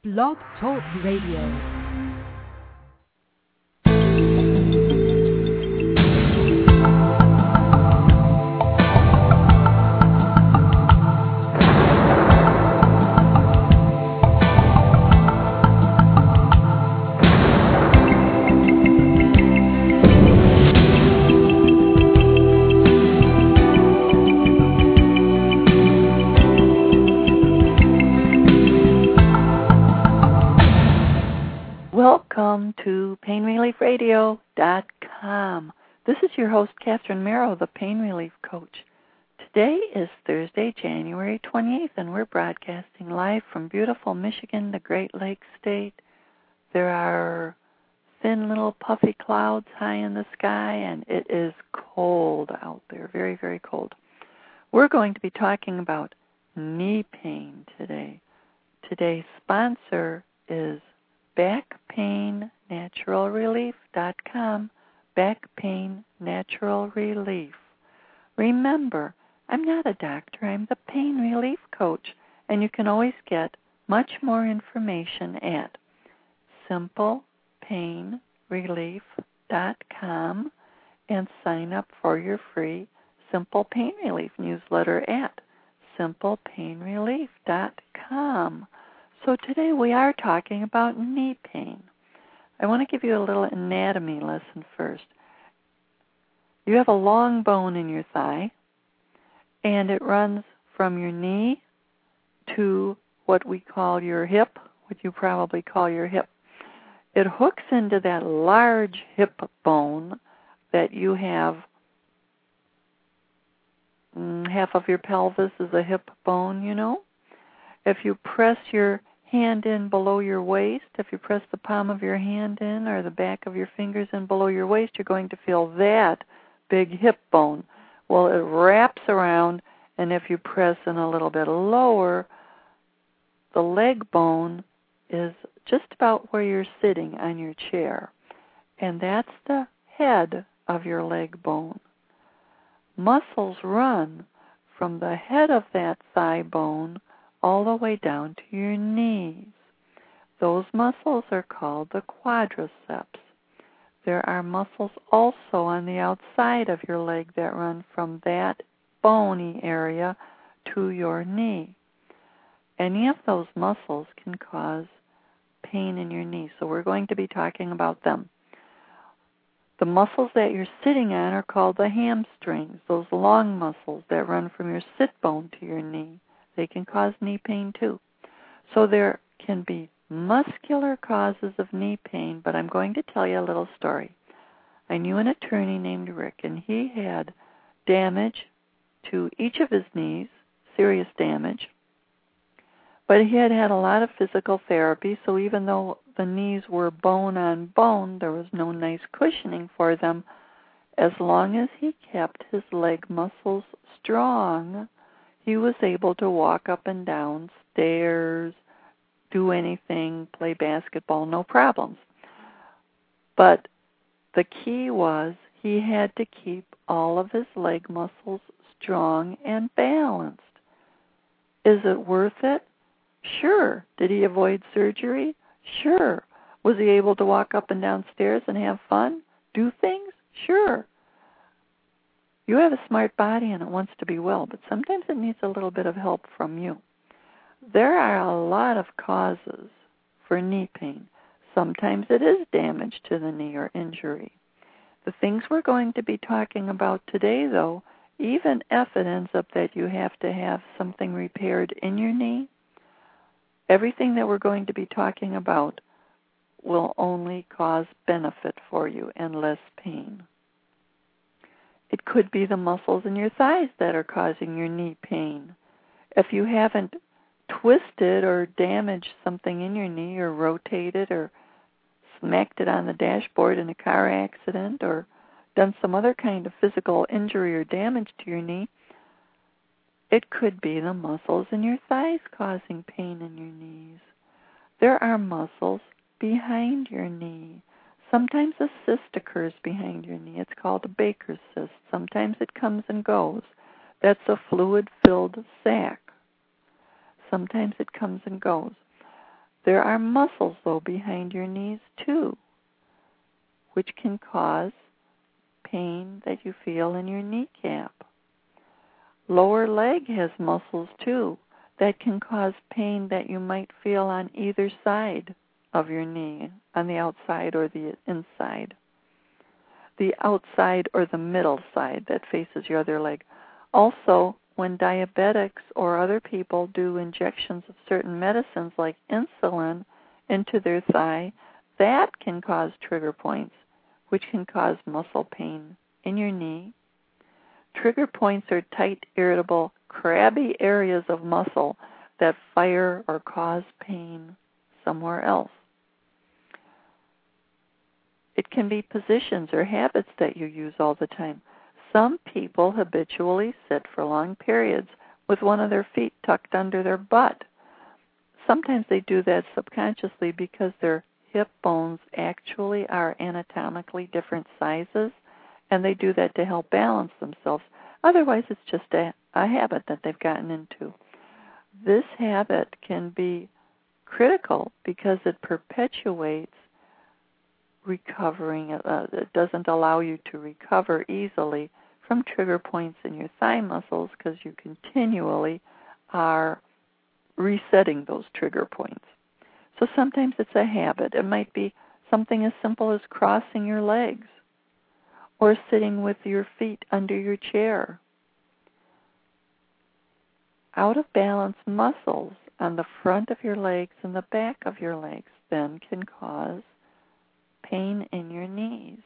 Blog Talk Radio. Welcome to PainReliefRadio.com. This is your host, Catherine Merrow, the Pain Relief Coach. Today is Thursday, January 28th, and we're broadcasting live from beautiful Michigan, the Great Lakes state. There are thin little puffy clouds high in the sky, and it is cold out there, very, very cold. We're going to be talking about knee pain today. Today's sponsor is BackPainNaturalRelief.com, Back Pain Natural Relief. Remember, I'm not a doctor, I'm the Pain Relief Coach, and you can always get much more information at SimplePainRelief.com and sign up for your free Simple Pain Relief newsletter at SimplePainRelief.com. So today we are talking about knee pain. I want to give you a little anatomy lesson first. You have a long bone in your thigh, and it runs from your knee to what we call your hip, what you probably call your hip. It hooks into that large hip bone that you have. Half of your pelvis is a hip bone, you know. If you press your hand in below your waist, if you press the palm of your hand in or the back of your fingers in below your waist, you're going to feel that big hip bone. Well, it wraps around, and if you press in a little bit lower, the leg bone is just about where you're sitting on your chair, and that's the head of your leg bone. Muscles run from the head of that thigh bone all the way down to your knees. Those muscles are called the quadriceps. There are muscles also on the outside of your leg that run from that bony area to your knee. Any of those muscles can cause pain in your knee, so we're going to be talking about them. The muscles that you're sitting on are called the hamstrings, those long muscles that run from your sit bone to your knee. They can cause knee pain too. So there can be muscular causes of knee pain, but I'm going to tell you a little story. I knew an attorney named Rick, and he had damage to each of his knees, serious damage, but he had had a lot of physical therapy, so even though the knees were bone on bone, there was no nice cushioning for them. As long as he kept his leg muscles strong, he was able to walk up and down stairs, do anything, play basketball, no problems. But the key was he had to keep all of his leg muscles strong and balanced. Is it worth it? Sure. Did he avoid surgery? Sure. Was he able to walk up and down stairs and have fun? Do things? Sure. You have a smart body and it wants to be well, but sometimes it needs a little bit of help from you. There are a lot of causes for knee pain. Sometimes it is damage to the knee or injury. The things we're going to be talking about today, though, even if it ends up that you have to have something repaired in your knee, everything that we're going to be talking about will only cause benefit for you and less pain. It could be the muscles in your thighs that are causing your knee pain. If you haven't twisted or damaged something in your knee or rotated or smacked it on the dashboard in a car accident or done some other kind of physical injury or damage to your knee, it could be the muscles in your thighs causing pain in your knees. There are muscles behind your knee. Sometimes a cyst occurs behind your knee. It's called a Baker's cyst. Sometimes it comes and goes. That's a fluid-filled sac. Sometimes it comes and goes. There are muscles, though, behind your knees, too, which can cause pain that you feel in your kneecap. Lower leg has muscles, too, that can cause pain that you might feel on either side of your knee, on the outside or the inside. The outside or the middle side that faces your other leg. Also, when diabetics or other people do injections of certain medicines like insulin into their thigh, that can cause trigger points, which can cause muscle pain in your knee. Trigger points are tight, irritable, crabby areas of muscle that fire or cause pain somewhere else. It can be positions or habits that you use all the time. Some people habitually sit for long periods with one of their feet tucked under their butt. Sometimes they do that subconsciously because their hip bones actually are anatomically different sizes, and they do that to help balance themselves. Otherwise, it's just a habit that they've gotten into. This habit can be critical because it perpetuates recovering. It doesn't allow you to recover easily from trigger points in your thigh muscles because you continually are resetting those trigger points. So sometimes it's a habit. It might be something as simple as crossing your legs or sitting with your feet under your chair. Out of balance muscles on the front of your legs and the back of your legs then can cause pain in your knees.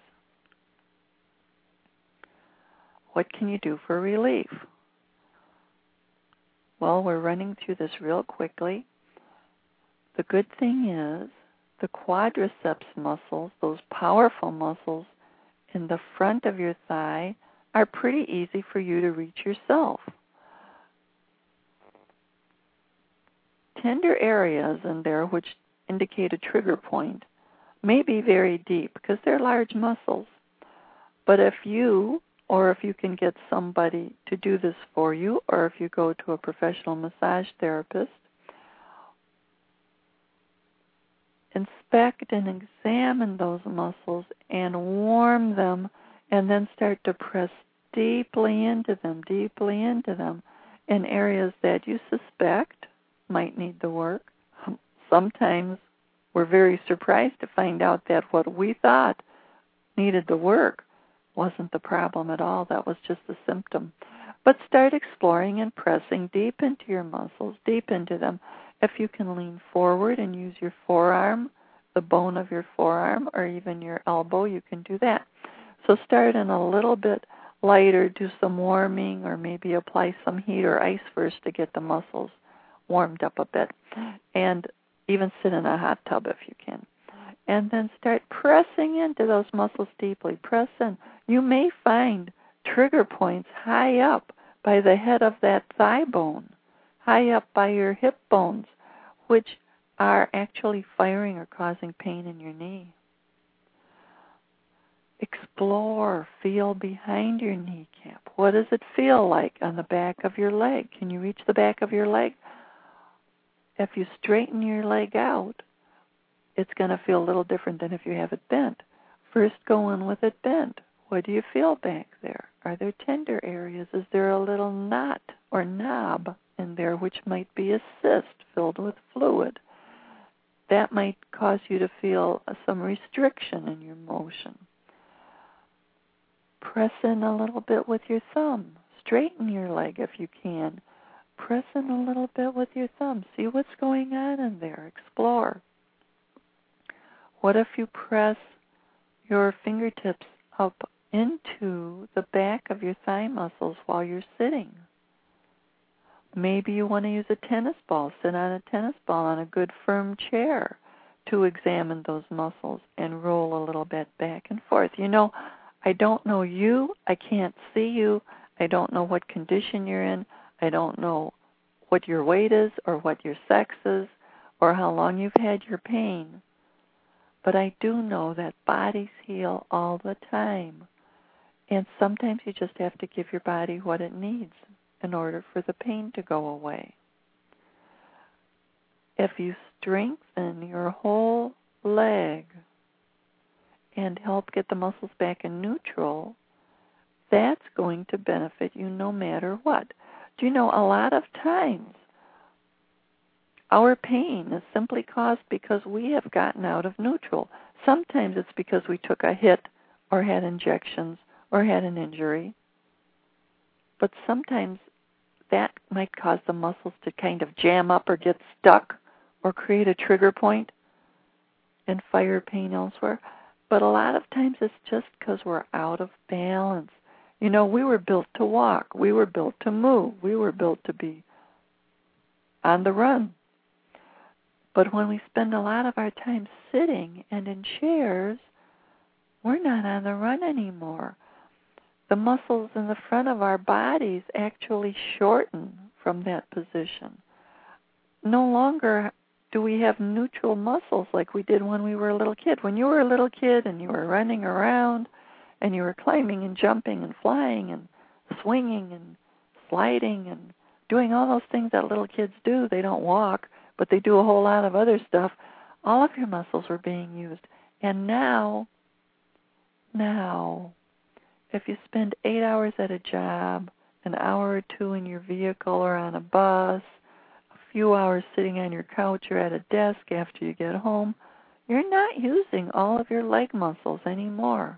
What can you do for relief? Well, we're running through this real quickly. The good thing is the quadriceps muscles, those powerful muscles in the front of your thigh, are pretty easy for you to reach yourself. Tender areas in there which indicate a trigger point may be very deep because they're large muscles. But if you can get somebody to do this for you, or if you go to a professional massage therapist, inspect and examine those muscles and warm them, and then start to press deeply into them in areas that you suspect might need the work. Sometimes we're very surprised to find out that what we thought needed the work wasn't the problem at all. That was just a symptom. But start exploring and pressing deep into your muscles, deep into them. If you can lean forward and use your forearm, the bone of your forearm, or even your elbow, you can do that. So start in a little bit lighter, do some warming, or maybe apply some heat or ice first to get the muscles warmed up a bit. And even sit in a hot tub if you can. And then start pressing into those muscles deeply. Press in. You may find trigger points high up by the head of that thigh bone, high up by your hip bones, which are actually firing or causing pain in your knee. Explore, feel behind your kneecap. What does it feel like on the back of your leg? Can you reach the back of your leg? If you straighten your leg out, it's going to feel a little different than if you have it bent. First go in with it bent. What do you feel back there? Are there tender areas? Is there a little knot or knob in there which might be a cyst filled with fluid? That might cause you to feel some restriction in your motion. Press in a little bit with your thumb. Straighten your leg if you can. Press in a little bit with your thumb. See what's going on in there. Explore. What if you press your fingertips up into the back of your thigh muscles while you're sitting? Maybe you want to use a tennis ball. Sit on a tennis ball on a good firm chair to examine those muscles and roll a little bit back and forth. You know, I don't know you. I can't see you. I don't know what condition you're in. I don't know what your weight is or what your sex is or how long you've had your pain. But I do know that bodies heal all the time. And sometimes you just have to give your body what it needs in order for the pain to go away. if you strengthen your whole leg and help get the muscles back in neutral, that's going to benefit you no matter what. Do you know, a lot of times our pain is simply caused because we have gotten out of neutral. Sometimes it's because we took a hit or had injections or had an injury. But sometimes that might cause the muscles to kind of jam up or get stuck or create a trigger point and fire pain elsewhere. But a lot of times it's just because we're out of balance. You know, we were built to walk. We were built to move. We were built to be on the run. But when we spend a lot of our time sitting and in chairs, we're not on the run anymore. The muscles in the front of our bodies actually shorten from that position. No longer do we have neutral muscles like we did when we were a little kid. When you were a little kid and you were running around and you were climbing and jumping and flying and swinging and sliding and doing all those things that little kids do, they don't walk, but they do a whole lot of other stuff. All of your muscles were being used. And now, if you spend 8 hours at a job, an hour or two in your vehicle or on a bus, a few hours sitting on your couch or at a desk after you get home, you're not using all of your leg muscles anymore.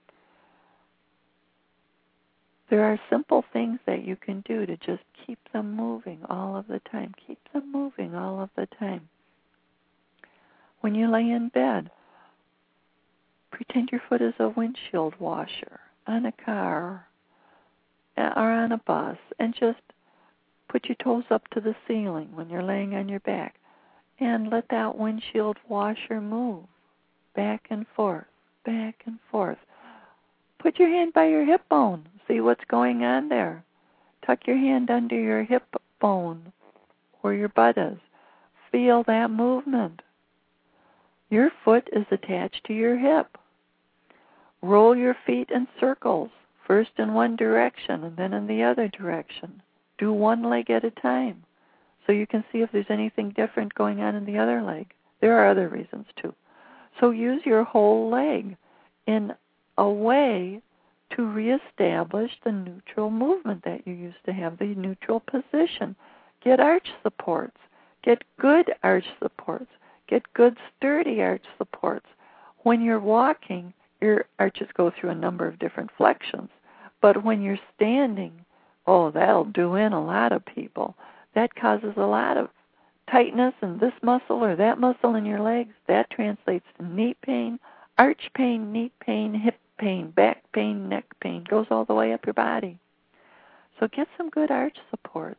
There are simple things that you can do to just keep them moving all of the time. Keep them moving all of the time. When you lay in bed, pretend your foot is a windshield washer on a car or on a bus, and just put your toes up to the ceiling when you're laying on your back, and let that windshield washer move back and forth, back and forth. Put your hand by your hip bone. See what's going on there. Tuck your hand under your hip bone where your butt is. Feel that movement. Your foot is attached to your hip. Roll your feet in circles, first in one direction and then in the other direction. Do one leg at a time so you can see if there's anything different going on in the other leg. There are other reasons too. So use your whole leg in a way to reestablish the neutral movement that you used to have, the neutral position. Get arch supports. Get good arch supports. Get good sturdy arch supports. When you're walking, your arches go through a number of different flexions. But when you're standing, that'll do in a lot of people. That causes a lot of tightness in this muscle or that muscle in your legs. That translates to knee pain, arch pain, knee pain, hip pain, back pain, neck pain. Goes all the way up your body. So get some good arch supports.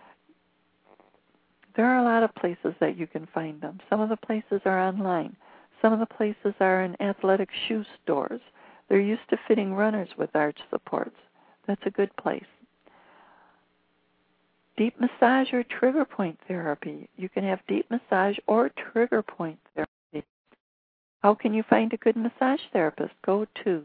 There are a lot of places that you can find them. Some of the places are online. Some of the places are in athletic shoe stores. They're used to fitting runners with arch supports. That's a good place. Deep massage or trigger point therapy. You can have deep massage or trigger point therapy. How can you find a good massage therapist? Go to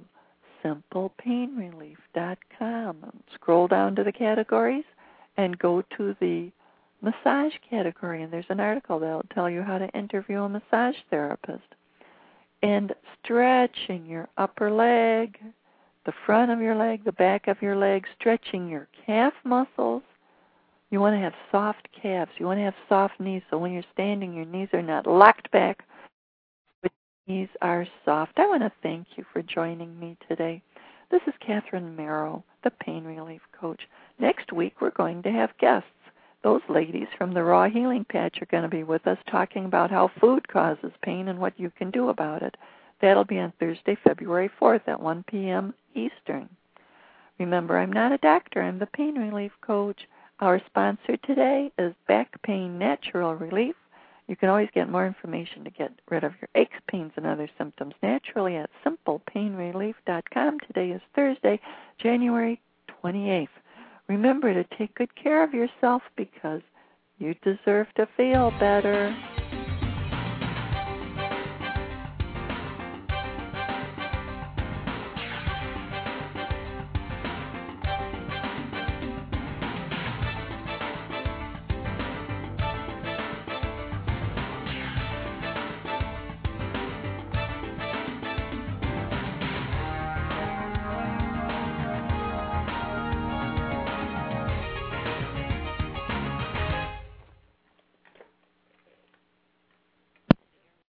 simplepainrelief.com and scroll down to the categories and go to the massage category, and there's an article that will tell you how to interview a massage therapist. And stretching your upper leg, the front of your leg, the back of your leg, stretching your calf muscles. You want to have soft calves. You want to have soft knees, so when you're standing, your knees are not locked back, but your knees are soft. I want to thank you for joining me today. This is Catherine Merrow, the Pain Relief Coach. Next week, we're going to have guests. Those ladies from the Raw Healing Patch are going to be with us talking about how food causes pain and what you can do about it. That'll be on Thursday, February 4th at 1 p.m. Eastern. Remember, I'm not a doctor. I'm the Pain Relief Coach. Our sponsor today is Back Pain Natural Relief. You can always get more information to get rid of your aches, pains, and other symptoms naturally at simplepainrelief.com. Today is Thursday, January 28th. Remember to take good care of yourself because you deserve to feel better.